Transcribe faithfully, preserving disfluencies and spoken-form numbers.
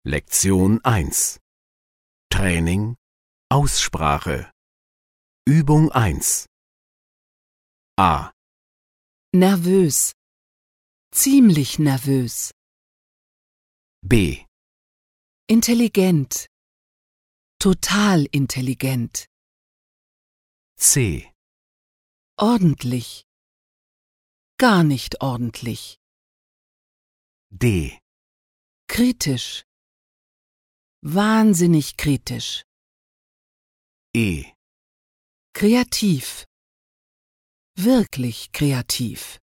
Lektion eins. Training, Aussprache. Übung eins. A. Nervös. Ziemlich nervös. B. Intelligent. Total intelligent. C. Ordentlich. Gar nicht ordentlich. D. Kritisch. Wahnsinnig kritisch. E. Kreativ. Wirklich kreativ.